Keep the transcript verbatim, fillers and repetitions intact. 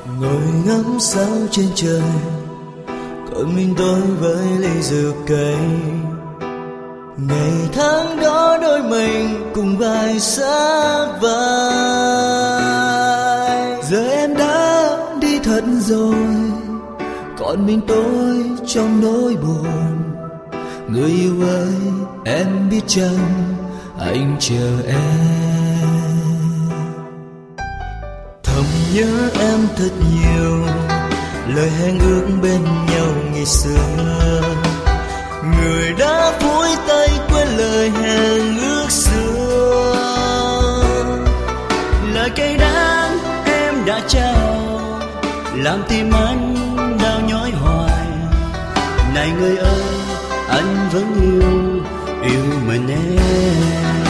ngồi ngắm sao trên trời, còn mình tôi với ly rượu cây. Ngày tháng đó đôi mình cùng vai sát vai. Giờ em đã đi thật rồi, còn mình tôi trong nỗi buồn. Người yêu ơi, em biết chăng anh chờ em. Thầm nhớ em thật nhiều, lời hẹn ước bên nhau ngày xưa. Người đã phủi tay quên lời hẹn ước xưa. Lời cay đắng em đã trao, làm tim anh đau nhói hoài. Này người ơi, anh vẫn yêu, yêu mình em.